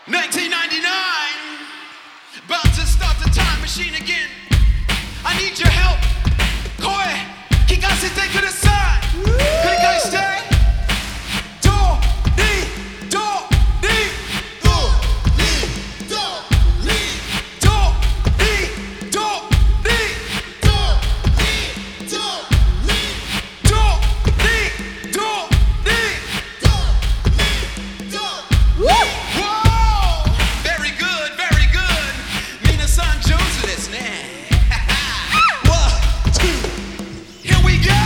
1999, about to start the time machine again. I need your help. Koe, kikasete kudasai. Kurikai stay. Do, ni, do, ni, do, ni, do, ni, do, ni, do, ni, do, ni, do, ni, do, ni, do, ni, do, ni, do. Whoa! Very good, very good. Minasan Jonesですね。One, two, here we go.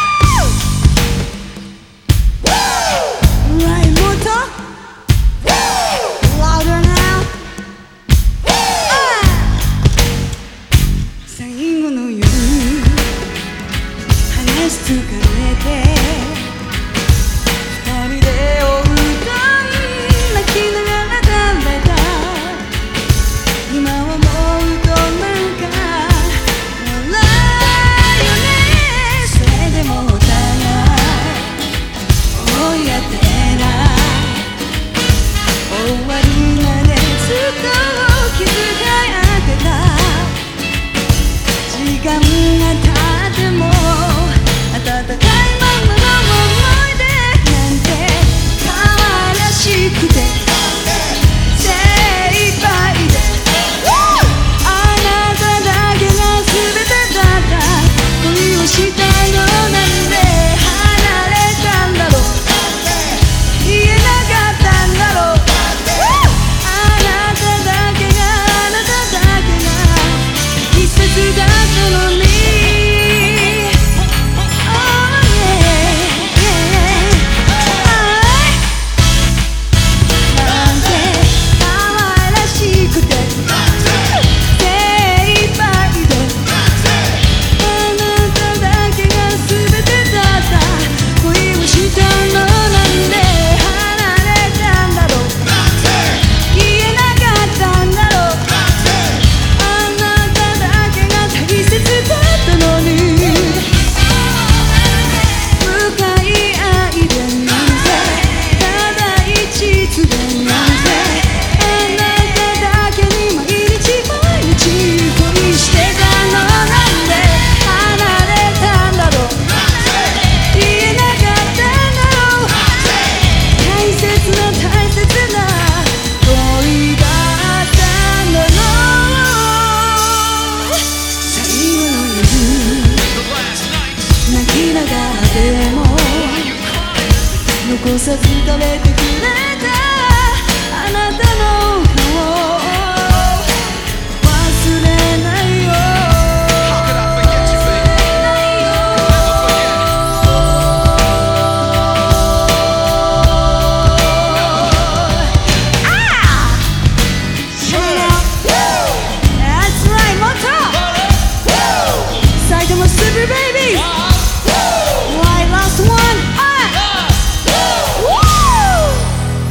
Right motor, louder now. 最後の夜、話し疲れて二人でお歌い泣きながら食べた。今思うとなんか笑うよね。それでもお互い追い当てない終わりまでずっと気遣い合ってた。時間が経っても温かいままの思い出なんて可愛らしくて精一杯であなただけが全てだった恋をしたのなんで離れたんだろう言えなかったんだろうあなただけがあなただけが季節だったのになんて可愛らしくて精一杯であなただけが全てだった恋をしたのなんで離れたんだろう言えなかったんだろうあなただけが大切だったのに深い愛でなんてただ一途でなんてあなただけに毎日毎日恋してたのなんで離れたんだろう言えなかったんだろう大切な大切な恋だったんだろう最後の夜 The last night, 泣きながらでも you crying? 残さず食べてくれたあなたの顔忘れないよ How could I forget you, baby? Shut up. That's right, Moto. Saitama Super Baby. Right, last one. Woo!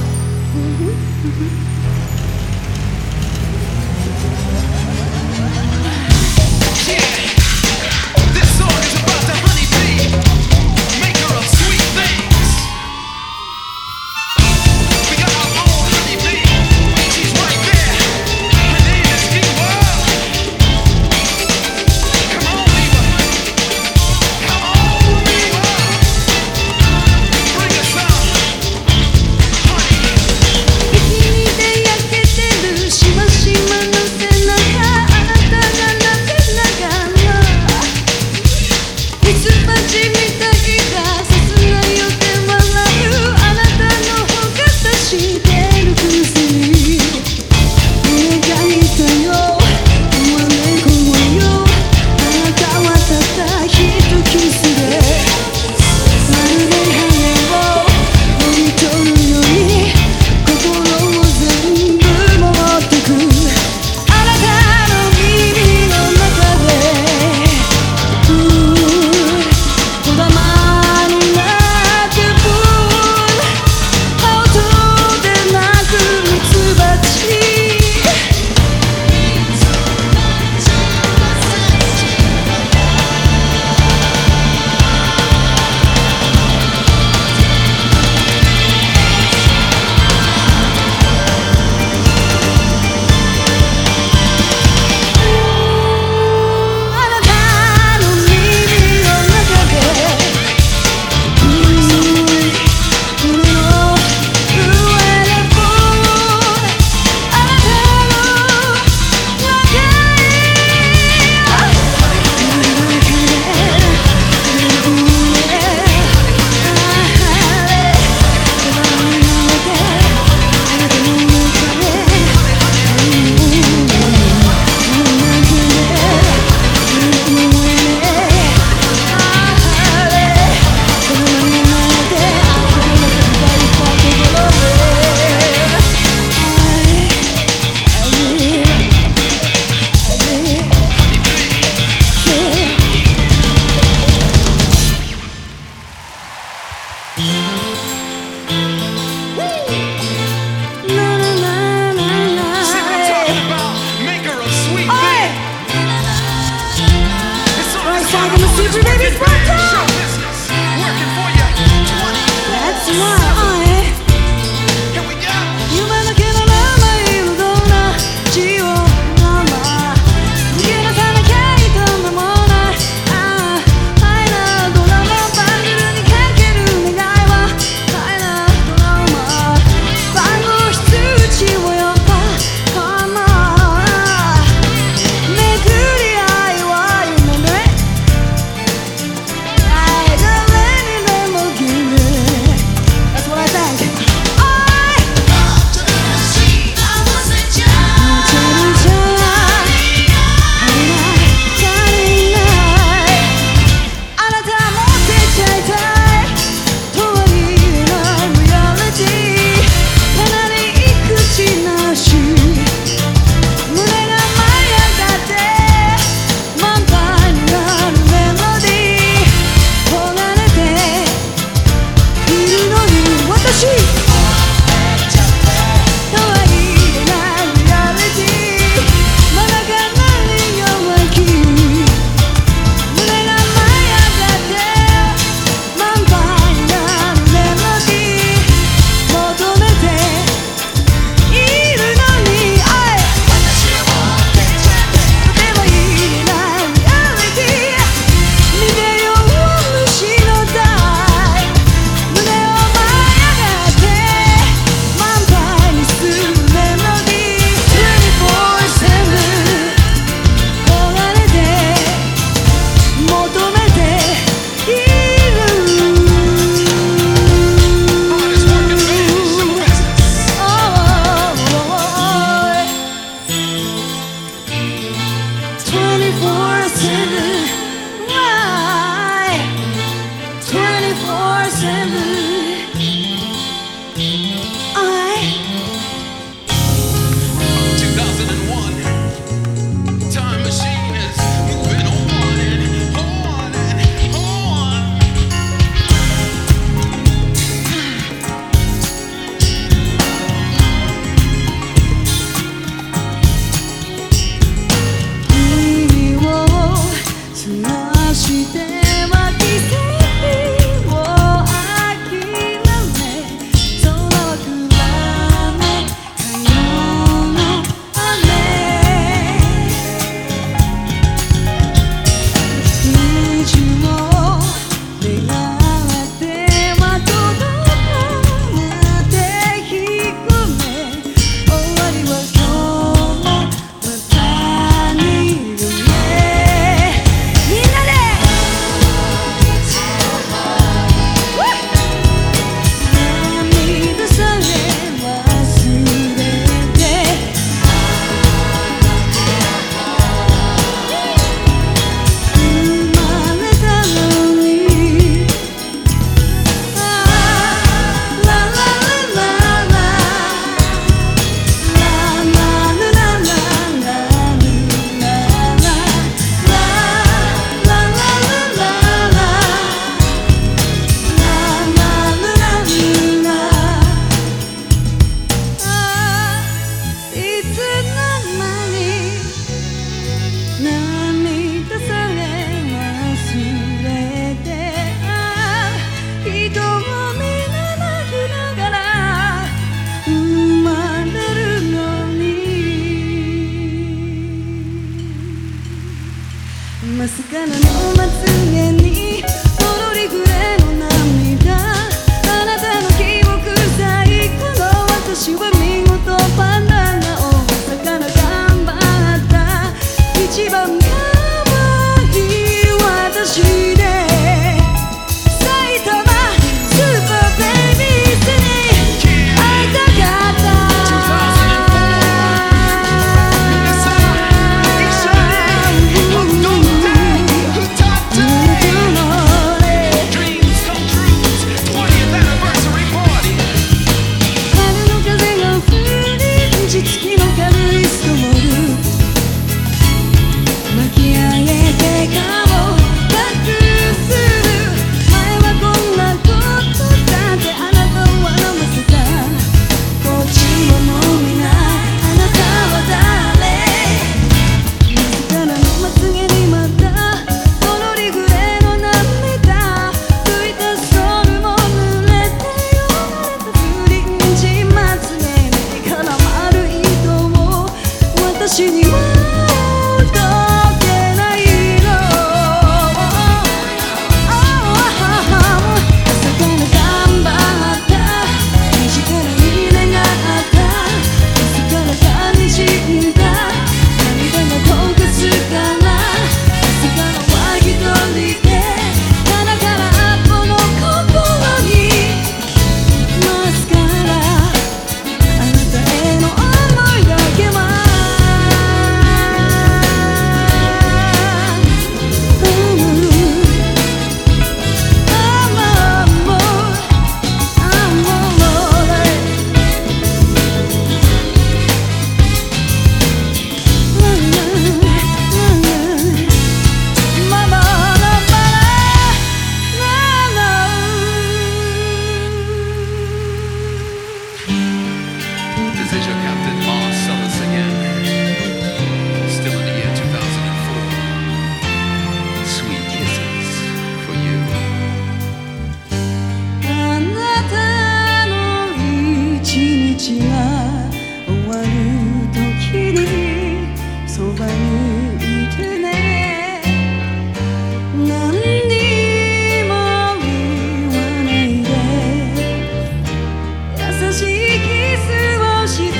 しいキスをして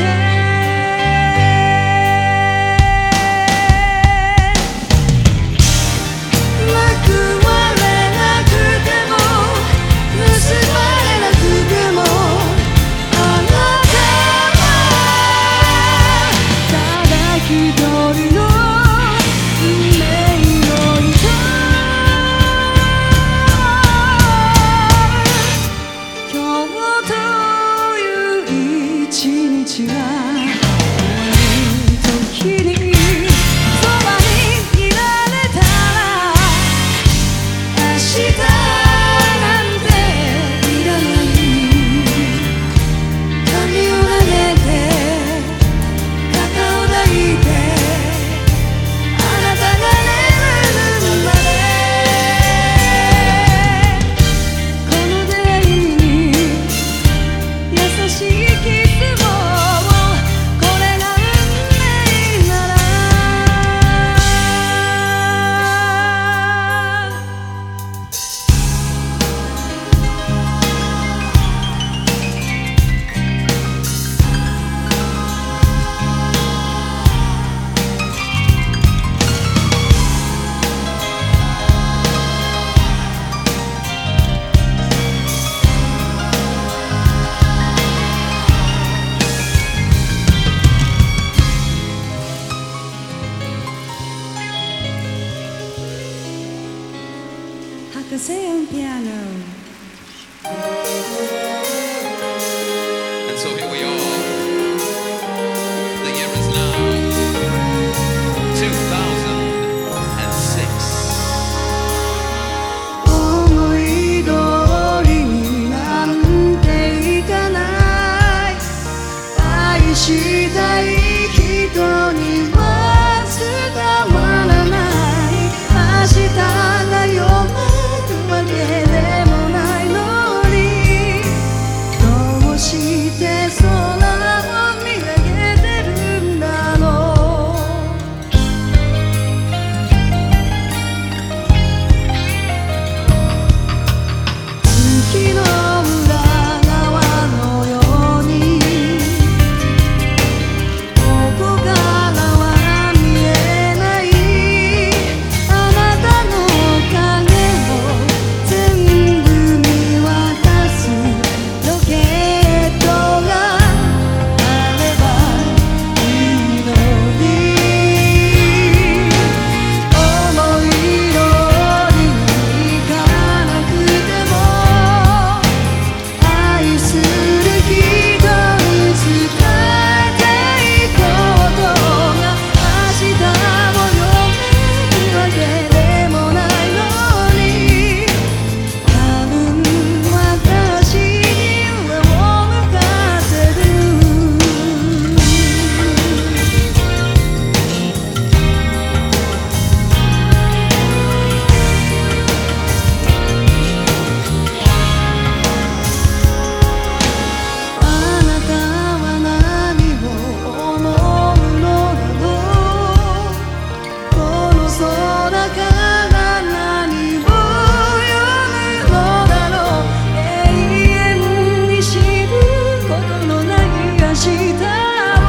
報われなくても結ばれなくてもあなたはただ一人の運命の糸今日という一日が終わる時にそばにいられたら明日なんていらない髪を投げて肩を抱いてあなたが眠るまでこの出会いに優しいキスをこれが運命なら博士音ピアノ And so here we are. The year is now 2006. 思い通りになんていかない愛したい人には伝わらない明日が読めるわけでもないのにどうして空を見上げてるんだろう月の裏側のようにここからは見えないあなたの影を全部見渡すロケットがあればいいのに思い通りにいかなくても愛する人に伝えたいことが明日も読めるわけでもないのに多分私に上を向かせるあなたは何を思うのだろうこの空から何を読むのだろう永遠に知ることのない明日を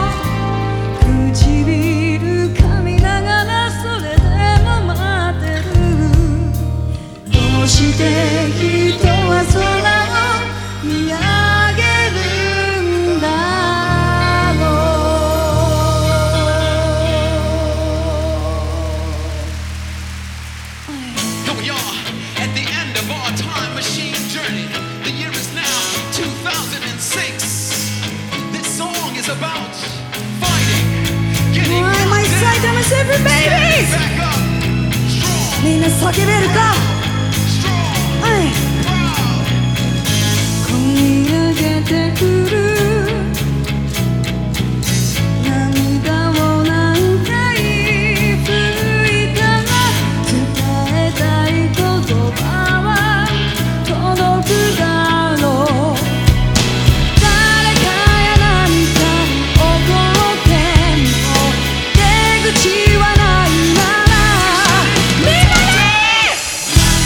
唇噛みながらそれでも待ってるどうして人は空を見上げるんだろう Here we are at the end of our time machine journey. The year is now 2006. This song is about fighting, getting Why am I knocked excited? down, I'm seven babies! back up, strong, みんな叫べるか strong, はい proud. 込み上げてくる涙を何回拭いたら伝えたい言葉は届くだろう誰かや何かに怒っても出口はないならみんなで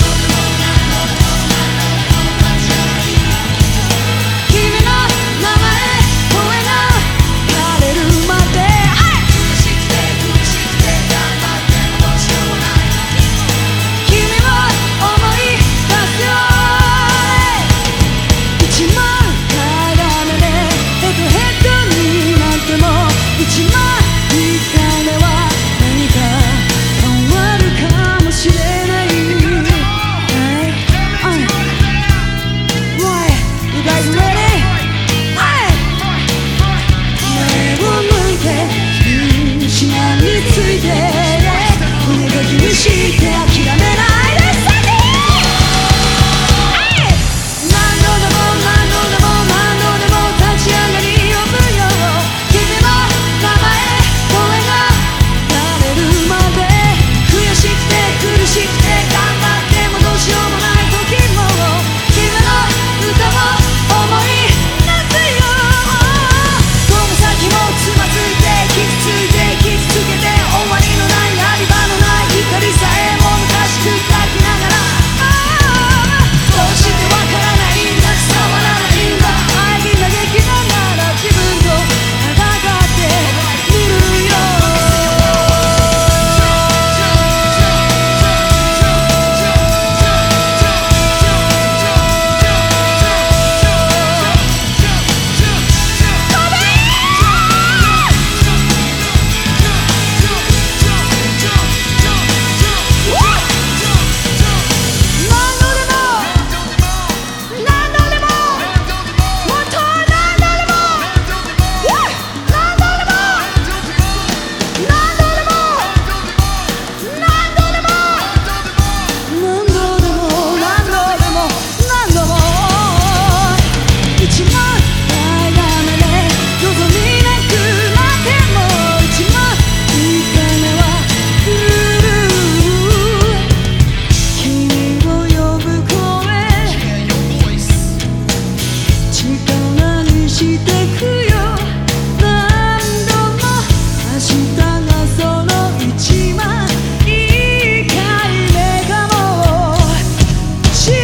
してくよ何度も明日がその一番いい回目かもしれ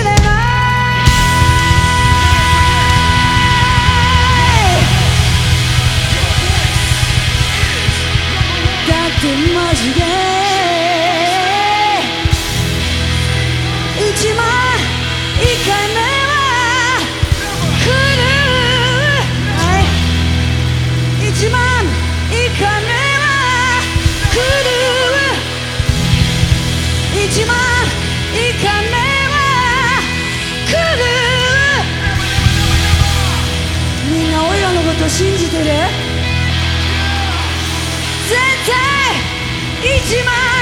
ないだってマジで一番いい回目は来る一番いい回目は来る一番いい回目は来るみんな俺らのこと信じてる絶対一番